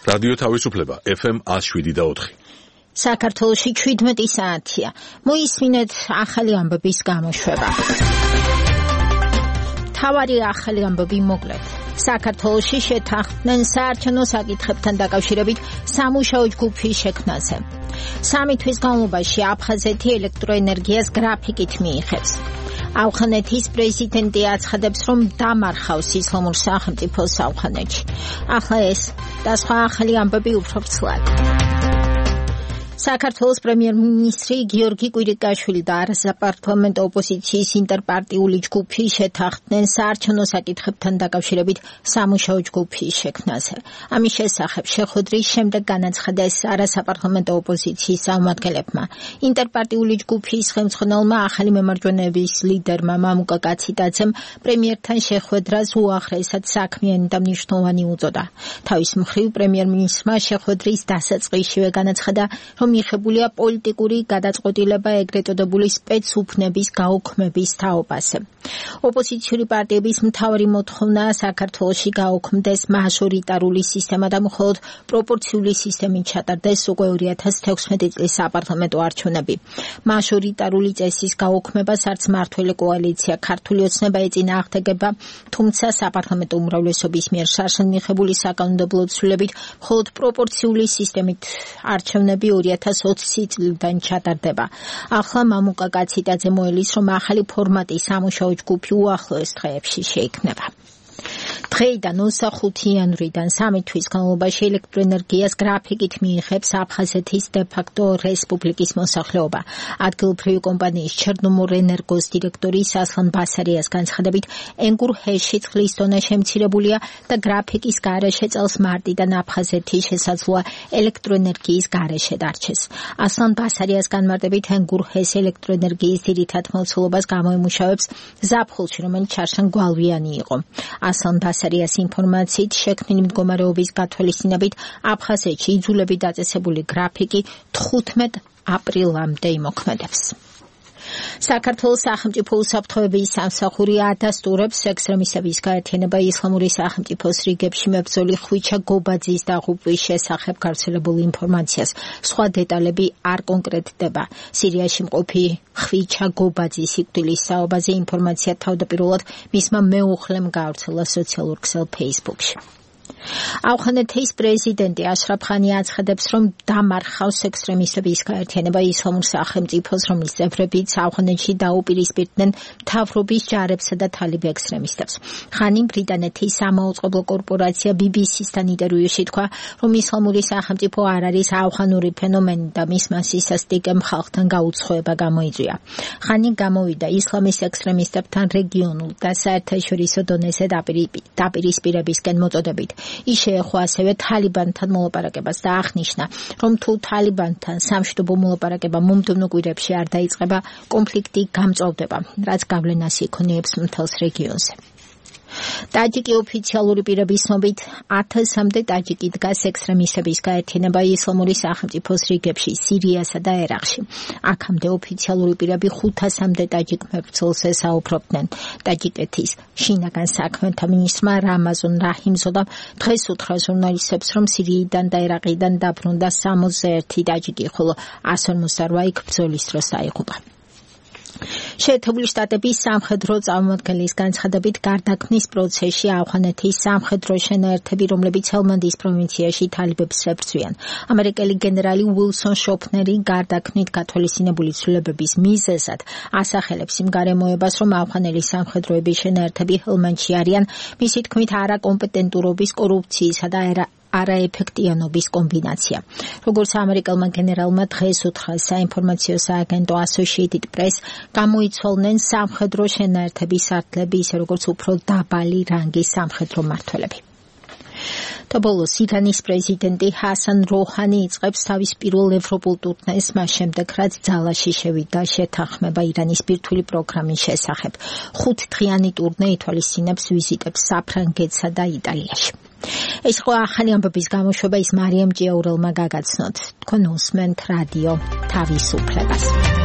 რადიო თავისუფლება FM 107.4. საქართველოში 17 საათია. მოისმინეთ ახალი ამბების გამოშვება. თავარი ახალი ამბები მოკლედ. საქართველოში შეთანხმდნენ საარჩევნო საკითხებთან დაკავშირებით სამუშაო ჯგუფის შექმნაზე. 3 თვის განმავლობაში აფხაზეთი ელექტროენერგიას გრაფიკით მიიღებს. ავღანეთის პრეზიდენტი აცხადებს, რომ დამარხავს ისლამურ სახელმწიფოს ავღანეთში. ახლა ეს და სხვა ახალი ამბები უფრო ვრცლად. საქართველოს პრემიერ-მინისტრი გიორგი კვირიკაშვილი და არასაპარლამენტო ოპოზიციის ინტერპარტიული ჯგუფი შეთანხმდნენ საარჩევნო საკითხებთან დაკავშირებით სამუშაო ჯგუფის შექმნაზე. ამის შესახებ შეხვედრის შემდეგ განაცხადეს არასაპარლამენტო ოპოზიციის წარმომადგენლებმა. ინტერპარტიული ჯგუფის ხელმძღვანელმა ახალი მემარჯვენეების ლიდერმა მამუკა კაციტაძემ პრემიერთან შეხვედრას უაღრესად საქმიანი და მნიშვნელოვანი უწოდა. თავის მხრივ პრემიერ-მინისტრმა შეხვედრის დასაწყისშივე განაცხადა, რომ მიღებულია პოლიტიკური გადაწყვეტილება ეგრეთ წოდებული სპეცუფნების გაუქმების თაობაზე. ოპოზიციური პარტიების მთავარი მოთხოვნაა საქართველოში გაუქმდეს მაჟორიტარული სისტემა და მხოლოდ პროპორციული სისტემით ჩატარდეს უკვე 2016 წლის საპარლამენტო არჩევნები. მაჟორიტარული წესის გაუქმებას არც მმართველი კოალიცია ქართული ოცნება ეწინააღმდეგება, თუმცა საპარლამენტო უმრავლესობის მიერ შარშან მიღებული საკანონმდებლო ცვლილებით მხოლოდ პროპორციული სისტემით არჩევნები 2020 წლიდან ჩატარდება. ახლა მამუკა კაციტაძე მოელის, რომ ახალი ფორმატი სამუშაო ჯგუფი უახლოეს დღეებში შეიქმნება. დღეიდან 25 იანვრიდან 3 თვის განმავლობაში ელექტროენერგიას გრაფიკით მიიღებს აფხაზეთის დე-ფაქტო რესპუბლიკის მოსახლეობა. ადგილობრივი კომპანიის ჩერნომორენერგოს დირექტორის ასლან ბასარიას განცხადებით, ენგურჰეში წყლის დონე შემცირებულია და გრაფიკის გარეშე წელს მარტიდან აფხაზეთი შესაძლოა ელექტროენერგიის გარეშე დარჩეს. ასლან ბასარიას განმარტებით, ენგურჰეს ელექტროენერგიის ძირითად მოცულობას გამოიმუშავებს ზაფხულში, რომელიც შარშან გვალვიანი იყო. ასლან ბასარიას ინფორმაციით შექმნილი მდგომარეობის გათვალისწინებით აფხაზეთში იძულებით დაწესებული გრაფიკი 15 აპრილამდე იმოქმედებს. საქართველოს სახელმწიფო უსაფრთხოების სამსახური ადასტურებს ექსტრემისტების გაერთიანება ისლამური სახელმწიფოს რიგებში მებრძოლი ხვიჩა გობაძის დაღუპვის შესახებ გავრცელებულ ინფორმაციას. სხვა დეტალები არ კონკრეტდება. სირიაში მყოფი ხვიჩა გობაძის სიკვდილის საუბარზე ინფორმაცია თავდაპირველად მისმა მეუღლემ გავრცელა სოციალურ ქსელ Facebook-ში. ავღანეთის პრეზიდენტი აშრაფ ხანი აცხადებს, რომ დამარხავს ექსტრემისტების გაერთიანება ისლამურ სახელმწიფოს, რომლის წევრებიც ავღანეთში დაუპირისპირდნენ მთავრობის ჯარებსა და თალიბ ექსტრემისტებს. ხანი ბრიტანეთის სამაუწყებლო კორპორაცია BBC-სთან ინტერვიუში თქვა, რომ ისლამური სახელმწიფო არ არის ავღანური ფენომენი და მისმა სისასტიკემ ხალხთან გაუცხოება გამოიწვია. ხანი გამოვიდა ისლამის ექსტრემისტებთან რეგიონულ და საერთაშორისო დონეზე დაპირისპირებისკენ მოწოდებით. ის შეეხო ასევე თალიბანთან მოლაპარაკებას და აღნიშნა, რომ თუ თალიბანთან სამშვიდობო მოლაპარაკება მომდევნო კვირებში არ დაიწყება, კონფლიქტი გამწვავდება, რაც გავლენას იქონიებს მთელს რეგიონზე. ტაჯიკი ოფიციალური პირების ცნობით 1000-მდე ტაჯიკი დგას ექსტრემისტების გაერთიანება ისლამური სახელმწიფოს რიგებში სირიასა და ერაყში. აქამდე ოფიციალური პირები 500-მდე ტაჯიკ მებრძოლზე საუბრობდნენ. ტაჯიკეთის შინაგან საქმეთა მინისტრმა რამაზან რაჰიმზოდამ დღეს უთხრა ჟურნალისტებს, რომ სირიიდან და ერაყიდან დაბრუნდა 61 ტაჯიკი, ხოლო 158 იქ ბრძოლის დროს დაიღუპა. შეერთებული შტატების სამხედრო წარმომადგენლის განცხადებით გარდაქმნის პროცესში ავღანეთის სამხედრო შენაერთები, რომლებიც ჰელმანდის პროვინციაში თალიბებს ებრძვიან. ამერიკელი გენერალი უილსონ შოფნერი გარდაქმნით გათვალისწინებული ცვლილებების მიზეზად ასახელებს იმ გარემოებას, რომ ავღანელი სამხედროების შენაერთები ჰელმანდში არიან, მისი თქმით არაკომპეტენტურობის, კორუფციისა და არაეფექტიანობის კომბინაცია. როგორც ამერიკელმა გენერალმა დღეს უთხრა საინფორმაციო სააგენტო Associated Press, გამოიცვალნენ სამხედრო შენაერთების სარდლები, ისე როგორც უფრო დაბალი რანგის სამხედრო მმართველები. და ბოლოს ირანის პრეზიდენტი ჰასან როჰანი იწყებს თავის პირველ ევროპულ ტურნეს მას შემდეგ, რაც ძალაში შევიდა შეთანხმება ირანის ბირთვული პროგრამის შესახებ. 5-დღიანი ტურნე ითვალისწინებს ვიზიტებს საფრანგეთსა და იტალიაში. ეს ხო ახალი ამბების გამოშვება ის მარიამ ჭიაურელმა გაგაცნოთ. თქვენ უსმენთ რადიო თავისუფლებას.